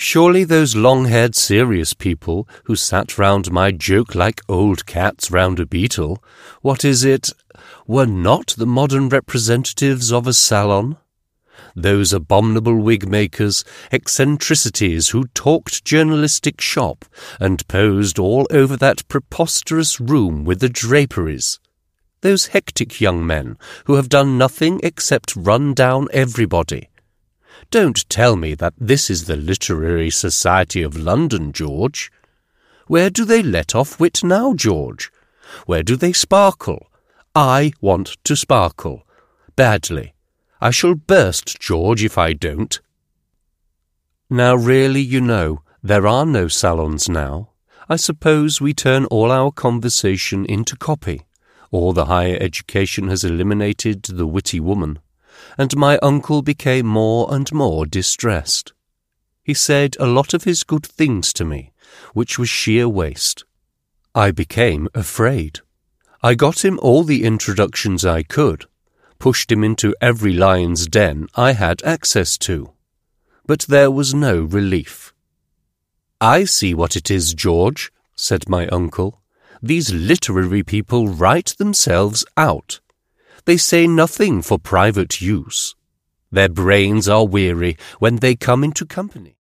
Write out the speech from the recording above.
Surely those long-haired serious people who sat round my joke like old cats round a beetle, were not the modern representatives of a salon? Those abominable wig-makers, eccentricities who talked journalistic shop and posed all over that preposterous room with the draperies. Those hectic young men who have done nothing except run down everybody. Don't tell me that this is the Literary Society of London, George. Where do they let off wit now, George? Where do they sparkle? I want to sparkle. Badly. I shall burst, George, if I don't. Now really, you know, there are no salons now. I suppose we turn all our conversation into copy, or the higher education has eliminated the witty woman. And my uncle became more and more distressed. He said a lot of his good things to me, which was sheer waste. I became afraid. I got him all the introductions I could, pushed him into every lion's den I had access to. But there was no relief. "I see what it is, George," said my uncle. "These literary people write themselves out. They say nothing for private use. Their brains are weary when they come into company."